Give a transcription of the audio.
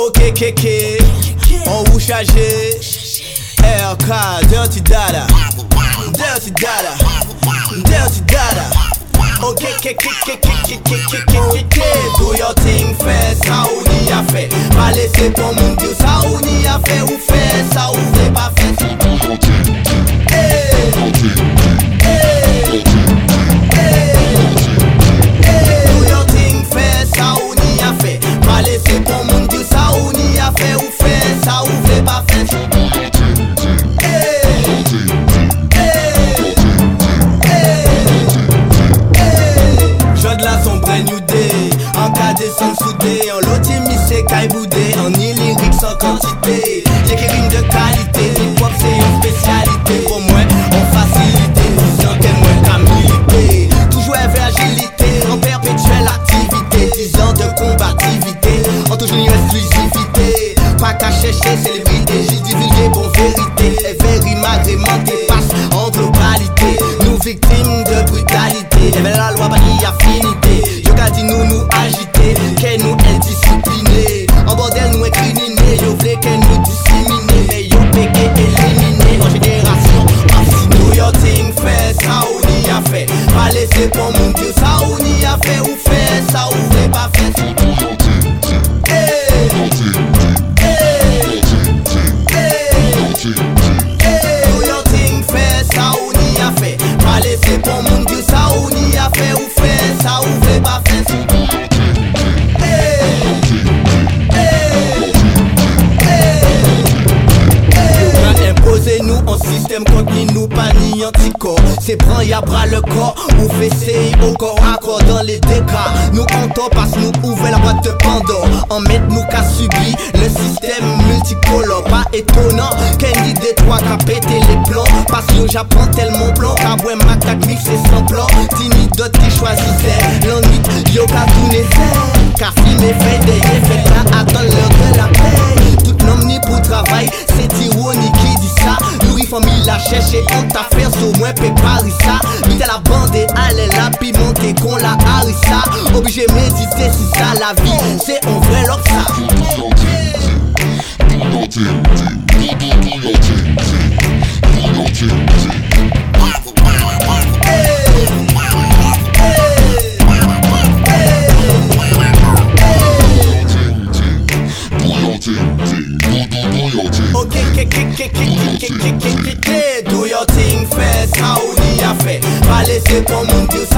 Ok, kéké, on vous chargé. RK, Dirty Dada. Dirty Dada. Dirty Dada. Ok, kéké, do your thing, fais ça ou n'y a fait. Pas laisser pour mon Dieu, ça ou n'y a fait ou fait, ça ou fait pas fait. Do your thing, fais ça ou n'y a fait. Pas laisser pour mon Dieu, ça ou n'y a fait ou fait, ça ou fait pas fait. En cas de son soudé, en l'optimisé, caille-boudé, en lyrique sans quantité. J'écris une de qualité, hip-hop c'est une spécialité. Pour moi, en facilité, sans que moi qu'à militer. Toujours avec agilité, en perpétuelle activité. 10 ans de combativité, en toujours une exclusivité. Pas qu'à chercher célébrité, j'ai divulgué bon vérité. Et vériment agrémenté, passe en globalité. Nous victimes de brutalité, et la loi pas d'y affinité. Dit nous agiter, que nous indisciplinés. En bordel nous incriminés, yo vle que nous disséminer. Mais yo péqué éliminé en génération. Si nous yo ting fait, ça ou n'y a fait. Pas laisser pour mon Dieu, ça ou n'y a fait ou fait, ça ou fait pas fait. Do your thing fait, ça ou n'y a fait. Pas laisser pour mon Dieu, ça ou n'y a fait ou fait, ça ou fait pas fait. Imposez-nous un système contenu nous pas ni anticorps. C'est prend y'a bras le corps ou fessé au corps à corps dans les décas. Nous comptons parce nous ouvrons la boîte de Pandore. En mettre nous qu'a subi le système multicolore. Pas étonnant qu'un idée 3 qu'a pété les plombs. Parce que j'apprends tellement blanc qu'à boire macaque mixé sans plan. Tini d'autres qui choisissaient l'ennui, yo qu'a tourné fait. Qu'a filmé fait des effets là, attends l'heure de la paix. Tout l'homme ni pour travail, c'est ironie qui dit ça. Nourri famille la cherche et on t'a fait au moins préparer ça. Vite à la bande et allez la pimenté qu'on la harissa. Obligé méditer si ça la vie, c'est un vrai lock ça. Ok, do your thing, fais ça ou n'y a fait. Pas laisser pour mon Dieu,